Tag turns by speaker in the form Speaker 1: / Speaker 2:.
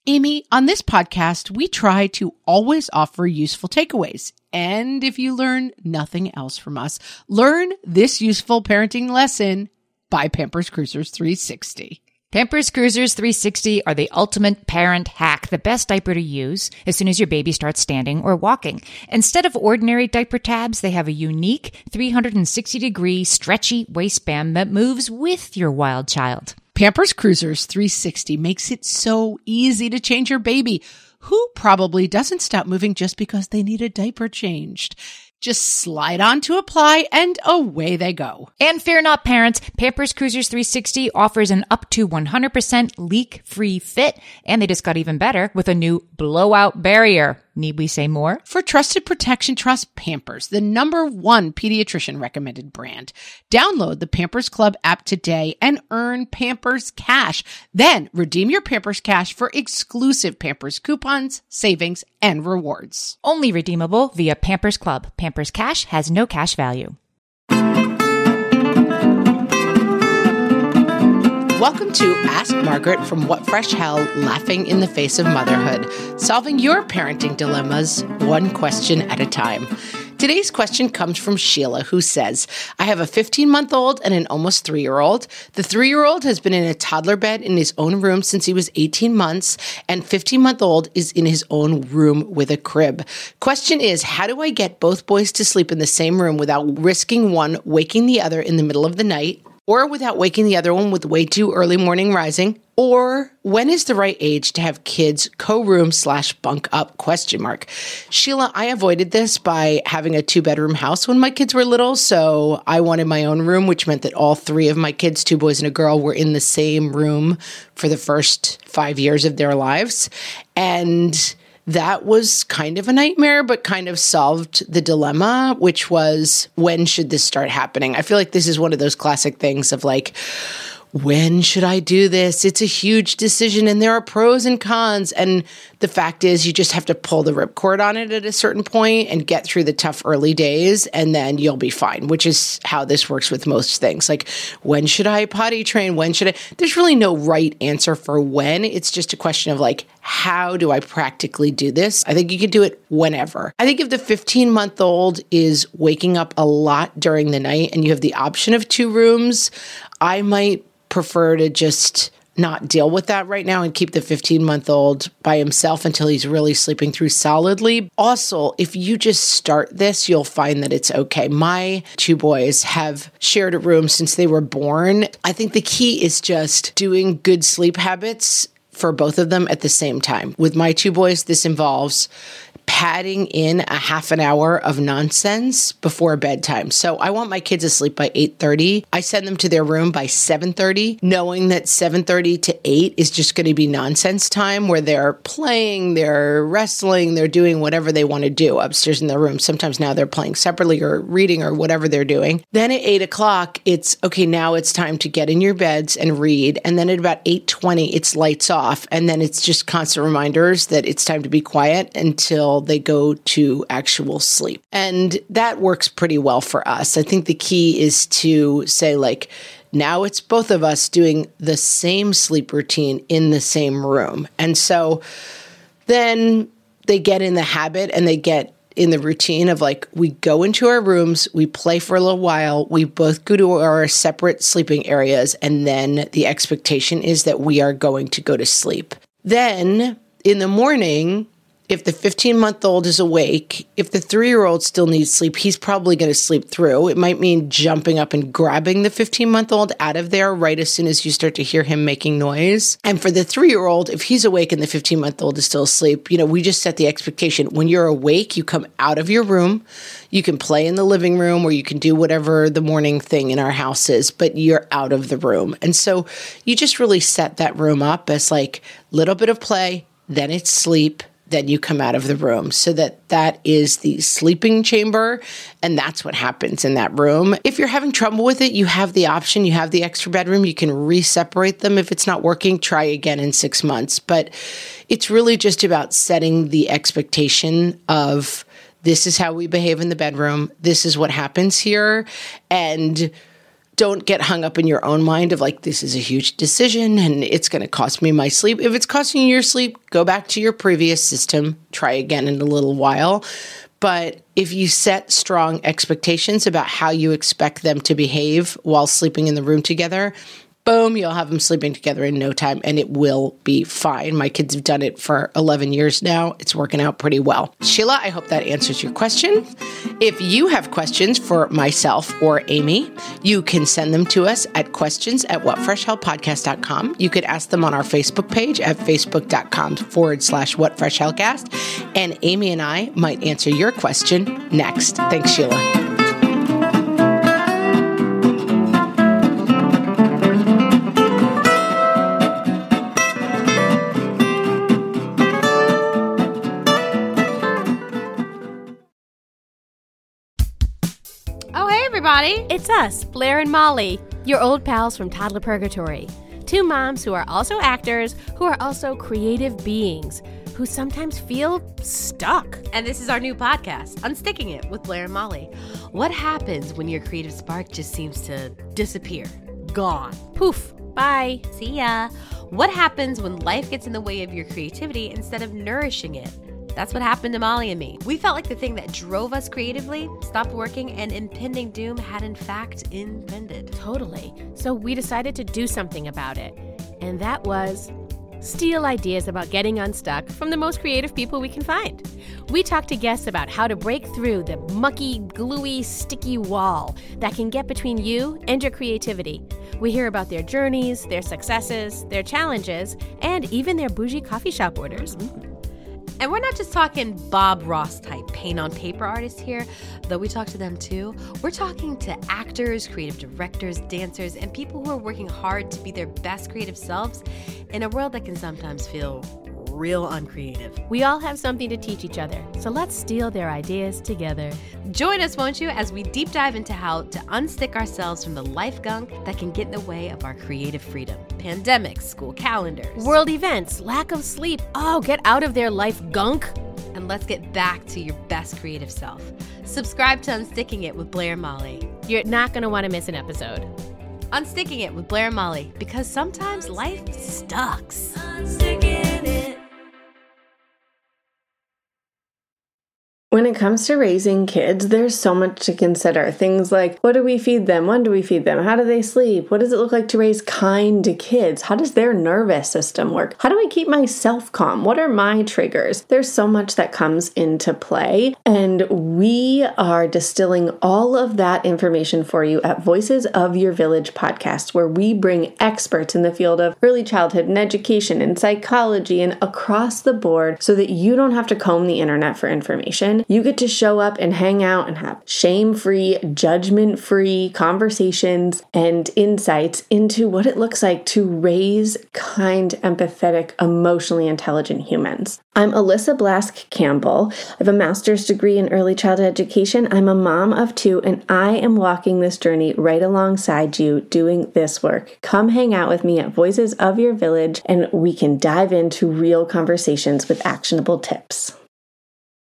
Speaker 1: Amy, on this podcast, we try to always offer useful takeaways. And if you learn nothing else from us, learn this useful parenting lesson by Pampers Cruisers 360.
Speaker 2: Pampers Cruisers 360 are the ultimate parent hack, the best diaper to use as soon as your baby starts standing or walking. Instead of ordinary diaper tabs, they have a unique 360-degree stretchy waistband that moves with your wild child.
Speaker 1: Pampers Cruisers 360 makes it so easy to change your baby, who probably doesn't stop moving just because they need a diaper changed. Just slide on to apply and away they go.
Speaker 2: And fear not, parents, Pampers Cruisers 360 offers an up to 100% leak-free fit, and they just got even better with a new blowout barrier. Need we say more?
Speaker 1: For trusted protection, trust Pampers, the #1 pediatrician recommended brand. Download the Pampers Club app today and earn Pampers Cash. Then redeem your Pampers Cash for exclusive Pampers coupons, savings, and rewards.
Speaker 2: Only redeemable via Pampers Club. Pampers Cash has no cash value.
Speaker 1: Welcome to Ask Margaret from What Fresh Hell, laughing in the face of motherhood, solving your parenting dilemmas one question at a time. Today's question comes from Sheila, who says, I have a 15-month-old and an almost 3-year-old. The 3-year-old has been in a toddler bed in his own room since he was 18 months, and 15-month-old is in his own room with a crib. Question is, how do I get both boys to sleep in the same room without risking one waking the other in the middle of the night, or without waking the other one with way too early morning rising? Or when is the right age to have kids co-room/bunk up? ? Sheila, I avoided this by having a 2-bedroom house when my kids were little. So I wanted my own room, which meant that all 3 of my kids, 2 boys and a girl, were in the same room for the first 5 years of their lives. And that was kind of a nightmare, but kind of solved the dilemma, which was, when should this start happening? I feel like this is one of those classic things of like, when should I do this? It's a huge decision and there are pros and cons. And the fact is, you just have to pull the ripcord on it at a certain point and get through the tough early days, and then you'll be fine, which is how this works with most things. Like, when should I potty train? When should I? There's really no right answer for when. It's just a question of like, how do I practically do this? I think you can do it whenever. I think if the 15-month-old is waking up a lot during the night and you have the option of 2 rooms, I might prefer to just not deal with that right now and keep the 15-month-old by himself until he's really sleeping through solidly. Also, if you just start this, you'll find that it's okay. My 2 boys have shared a room since they were born. I think the key is just doing good sleep habits for both of them at the same time. With my 2 boys, this involves padding in a half an hour of nonsense before bedtime. So I want my kids asleep by 8:30. I send them to their room by 7:30, knowing that 7:30 to 8 is just going to be nonsense time where they're playing, they're wrestling, they're doing whatever they want to do upstairs in their room. Sometimes now they're playing separately or reading or whatever they're doing. Then at 8 o'clock, it's okay, now it's time to get in your beds and read. And then at about 8:20, it's lights off. And then it's just constant reminders that it's time to be quiet until they go to actual sleep. And that works pretty well for us. I think the key is to say, like, now it's both of us doing the same sleep routine in the same room. And so then they get in the habit and they get in the routine of like, we go into our rooms, we play for a little while, we both go to our separate sleeping areas, and then the expectation is that we are going to go to sleep. Then in the morning, if the 15-month-old is awake, if the 3-year-old still needs sleep, he's probably going to sleep through. It might mean jumping up and grabbing the 15-month-old out of there right as soon as you start to hear him making noise. And for the 3-year-old, if he's awake and the 15-month-old is still asleep, we just set the expectation. When you're awake, you come out of your room. You can play in the living room or you can do whatever the morning thing in our house is, but you're out of the room. And so you just really set that room up as like little bit of play, then it's sleep, then you come out of the room, so that is the sleeping chamber, and that's what happens in that room. If you're having trouble with it, you have the option, you have the extra bedroom, you can re-separate them. If it's not working, try again in 6 months. But it's really just about setting the expectation of, this is how we behave in the bedroom, this is what happens here, and don't get hung up in your own mind of like, this is a huge decision and it's going to cost me my sleep. If it's costing you your sleep, go back to your previous system, try again in a little while. But if you set strong expectations about how you expect them to behave while sleeping in the room together, boom, you'll have them sleeping together in no time and it will be fine. My kids have done it for 11 years now. It's working out pretty well. Sheila, I hope that answers your question. If you have questions for myself or Amy, you can send them to us at questions@whatfreshhellpodcast.com. You could ask them on our Facebook page at facebook.com/whatfreshhellcast. And Amy and I might answer your question next. Thanks, Sheila.
Speaker 3: It's us, Blair and Molly, your old pals from Toddler Purgatory. Two moms who are also actors, who are also creative beings, who sometimes feel stuck.
Speaker 4: And this is our new podcast, Unsticking It with Blair and Molly. What happens when your creative spark just seems to disappear? Gone.
Speaker 3: Poof. Bye.
Speaker 4: See ya. What happens when life gets in the way of your creativity instead of nourishing it? That's what happened to Molly and me. We felt like the thing that drove us creatively stopped working and impending doom had in fact impended.
Speaker 3: Totally. So we decided to do something about it. And that was steal ideas about getting unstuck from the most creative people we can find. We talked to guests about how to break through the mucky, gluey, sticky wall that can get between you and your creativity. We hear about their journeys, their successes, their challenges, and even their bougie coffee shop orders.
Speaker 4: And we're not just talking Bob Ross type paint on paper artists here, though we talk to them too. We're talking to actors, creative directors, dancers, and people who are working hard to be their best creative selves in a world that can sometimes feel real uncreative.
Speaker 3: We all have something to teach each other, so let's steal their ideas together.
Speaker 4: Join us, won't you, as we deep dive into how to unstick ourselves from the life gunk that can get in the way of our creative freedom. Pandemics, school calendars,
Speaker 3: world events, lack of sleep. Oh, get out of their life gunk.
Speaker 4: And let's get back to your best creative self. Subscribe to Unsticking It with Blair and Molly.
Speaker 3: You're not going to want to miss an episode.
Speaker 4: Unsticking It with Blair and Molly, because sometimes life sucks.
Speaker 5: Unsticking it.
Speaker 6: When it comes to raising kids, there's so much to consider. Things like, what do we feed them? When do we feed them? How do they sleep? What does it look like to raise kind kids? How does their nervous system work? How do I keep myself calm? What are my triggers? There's so much that comes into play, and we are distilling all of that information for you at Voices of Your Village podcast, where we bring experts in the field of early childhood and education and psychology and across the board so that you don't have to comb the internet for information. You get to show up and hang out and have shame-free, judgment-free conversations and insights into what it looks like to raise kind, empathetic, emotionally intelligent humans. I'm Alyssa Blask Campbell. I have a master's degree in early childhood education. I'm a mom of two, and I am walking this journey right alongside you doing this work. Come hang out with me at Voices of Your Village, and we can dive into real conversations with actionable tips.